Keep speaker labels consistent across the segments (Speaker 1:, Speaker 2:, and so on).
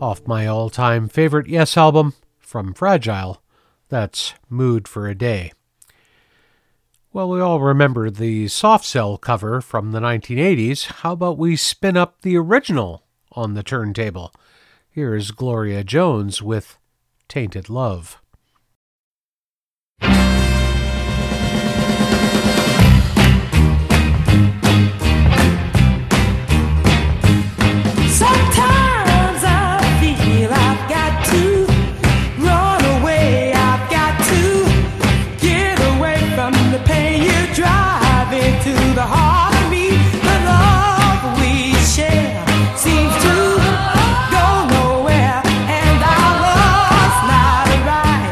Speaker 1: off my all-time favorite Yes album, From Fragile. That's Mood for a Day. Well, we all remember the Soft Cell cover from the 1980s. How about we spin up the original on the turntable? Here's Gloria Jones with Tainted Love.
Speaker 2: Sometimes I feel I've got to run away. I've got to get away from the pain you drive into the heart of me. The love we share seems to go nowhere, and our love's not right.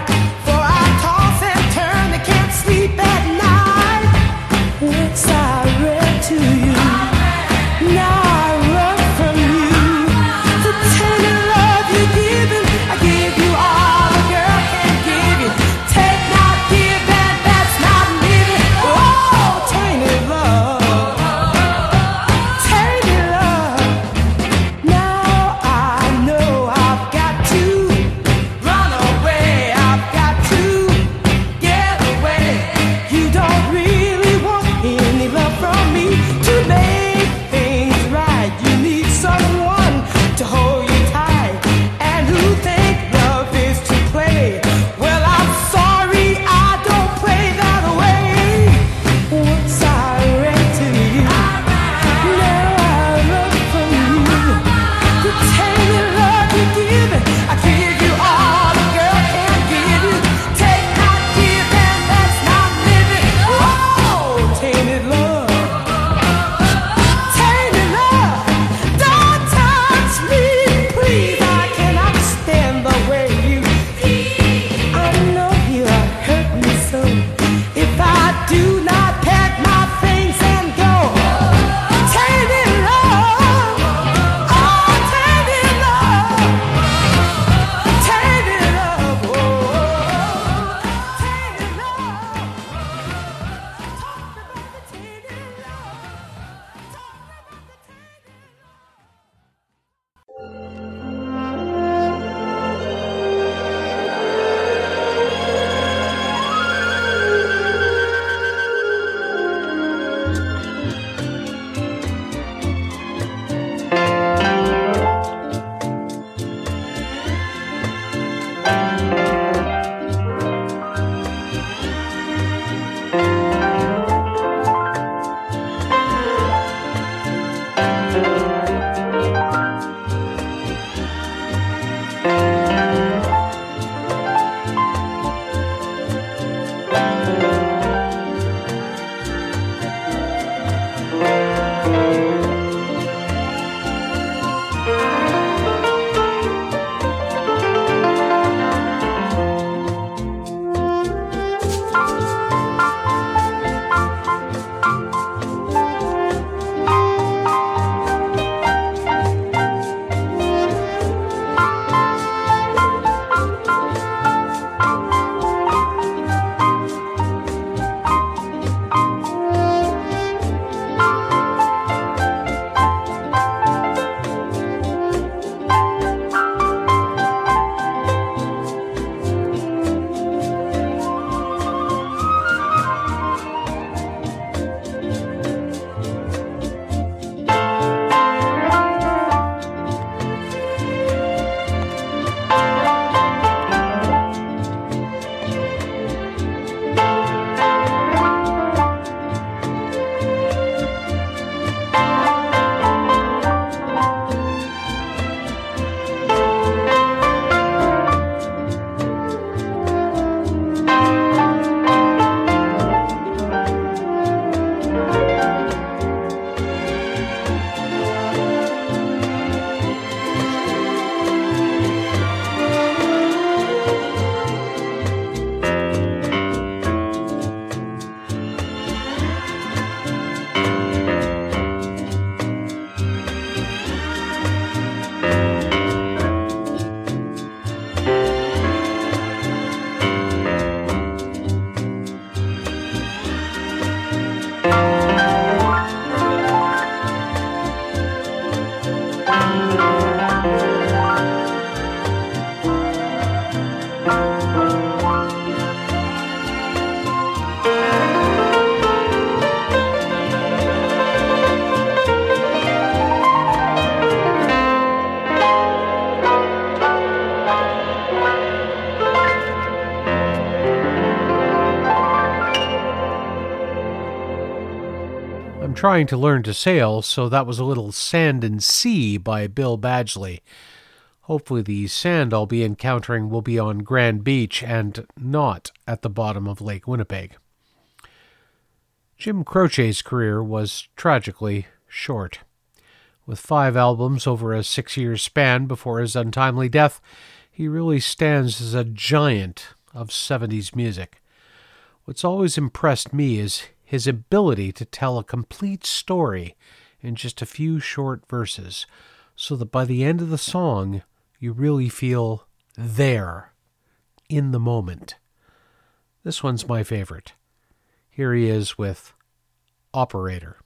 Speaker 1: I'm trying to learn to sail, so that was a little Sand and Sea by Bill Badgley. Hopefully the sand I'll be encountering will be on Grand Beach and not at the bottom of Lake Winnipeg. Jim Croce's career was tragically short. With 5 albums over a 6-year span before his untimely death, he really stands as a giant of 70s music. What's always impressed me is his ability to tell a complete story in just a few short verses, so that by the end of the song, you really feel there, in the moment. This one's my favorite. Here he is with Operator.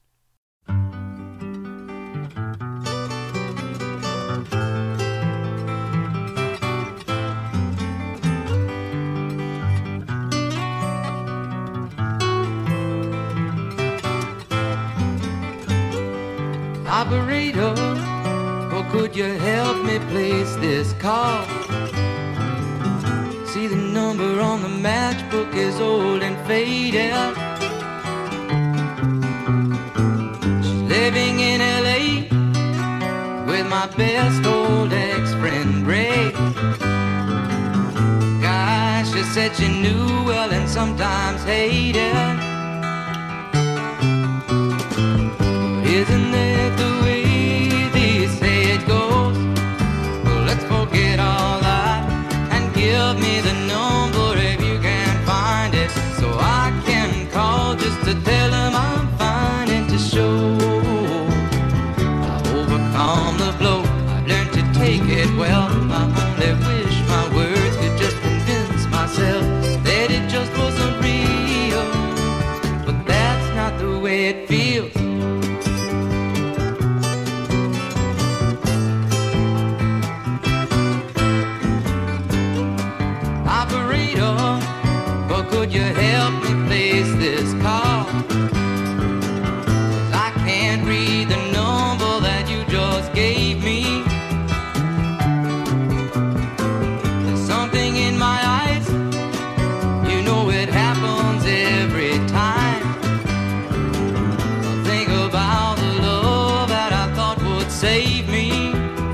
Speaker 2: Operator, or could you help me place this call? See, the number on the matchbook is old and faded. She's living in LA with my best old ex-friend Ray. Gosh, she said she knew well and sometimes hated. Isn't that the way they say it goes? Well, let's forget all that and give me the number if you can find it, so I can call just to tell them I'm fine and to show I've overcome the blow. I've learned to take it well. I only wish my words could just convince myself that it just wasn't real, but that's not the way it feels. Could you help me place this call? 'Cause I can't read the number that you just gave me. There's something in my eyes, you know it happens every time. I think about the love that I thought would save me.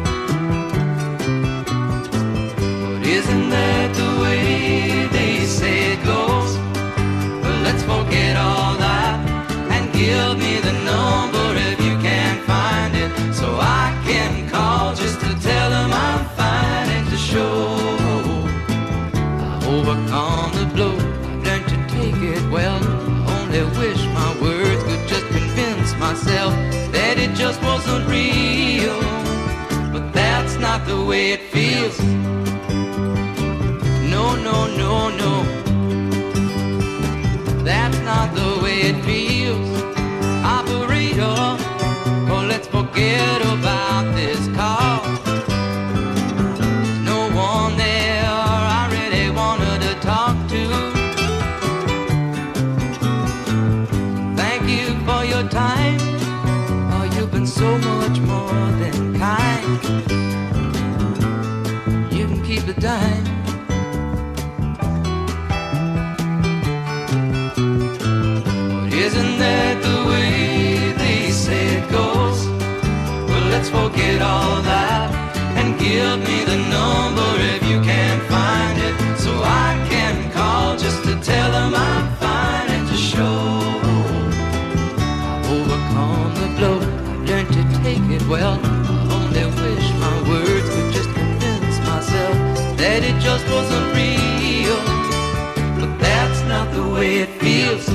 Speaker 2: But isn't that the way they say it goes? Let's forget all that and give me the number if you can find it, so I can call just to tell them I'm fine and to show I overcome the blow. I've learned to take it well. I only wish my words could just convince myself that it just wasn't real, but that's not the way it feels. No, no, no, no. That's not the way it feels. Operator, oh, let's forget about this call. There's no one there I really wanted to talk to. Thank you for your time. Oh, you've been so much more than kind. You can keep the dime. Isn't that the way they say it goes? Well, let's forget all that and give me the number if you can find it, so I can call just to tell them I'm fine and to show I've overcome the blow. I've learned to take it well. I only wish my words could just convince myself that it just wasn't real, but that's not the way it feels.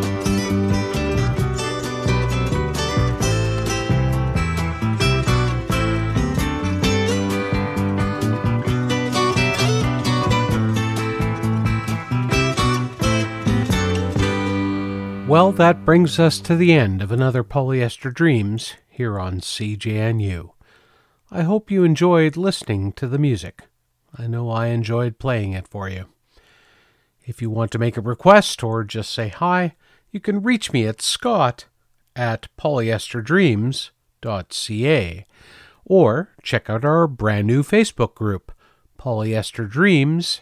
Speaker 1: Well, that brings us to the end of another Polyester Dreams here on CJNU. I hope you enjoyed listening to the music. I know I enjoyed playing it for you. If you want to make a request or just say hi, you can reach me at scott@polyesterdreams.ca or check out our brand new Facebook group, Polyester Dreams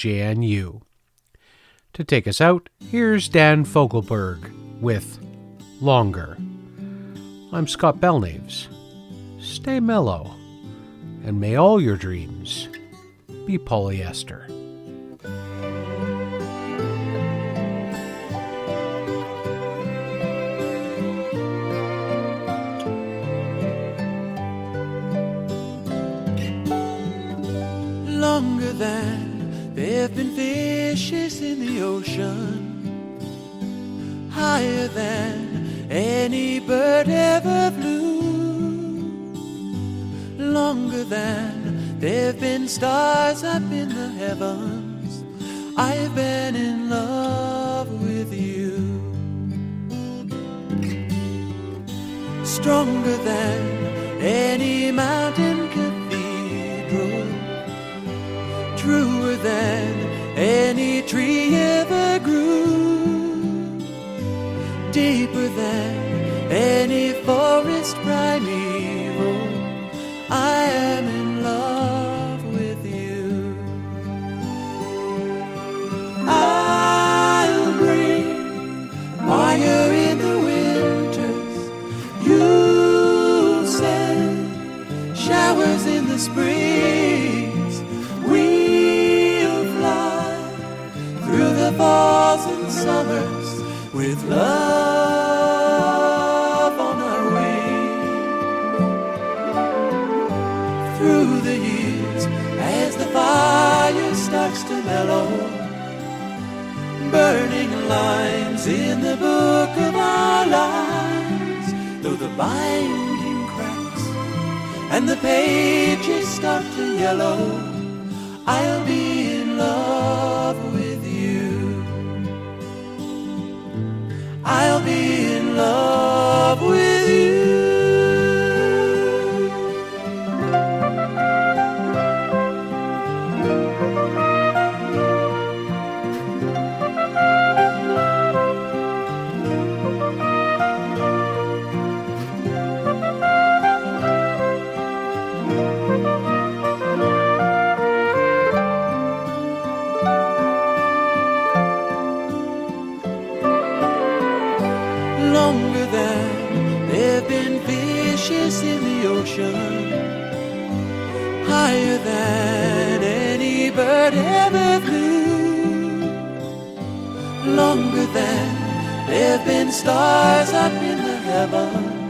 Speaker 1: CJNU. To take us out, here's Dan Fogelberg with longer. I'm Scott Belknaves. Stay mellow, and may all your dreams be polyester.
Speaker 2: Longer than there've been fishes in the ocean, higher than any bird ever flew, longer than there've been stars up in the heavens. I've been in love with you. Stronger than any mountain cathedral, truer than any tree ever grew, deeper than any forest primeval. I am in love with you. I'll bring fire in the winters, you'll send showers in the springs. We'll fly through the falls and summers with love on our wings. Through the years, as the fire starts to mellow, burning lines in the book of our lives. Though the binding cracks and the pages start to yellow, I'll be in love with you. I'll be in love with you. Longer than there've been fishes in the ocean, higher than any bird ever flew, longer than there've been stars up in the heavens.